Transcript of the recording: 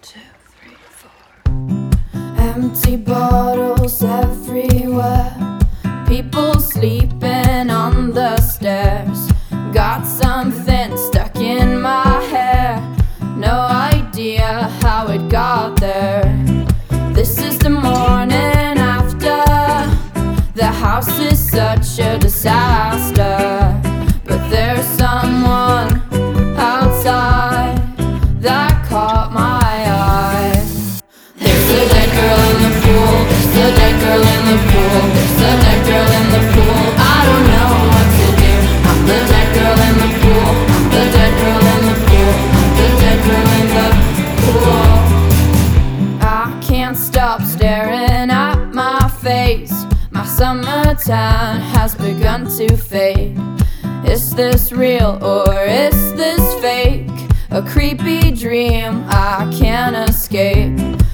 2, 3, 4. Empty bottles everywhere, people sleeping on the stairs. Got something stuck in my hair, no idea how it got there. This is the morning after, the house is such a disaster. But there's someone outside that caught my eye. There's a dead girl in the pool, there's a dead girl in the pool, there's a dead girl in the pool. I don't know what to do. I'm the dead girl in the pool, I'm the dead girl in the pool, I'm the dead girl in the pool. I can't stop staring at my face. My summer tan has begun to fade. Is this real or is this fake? A creepy dream I can't escape.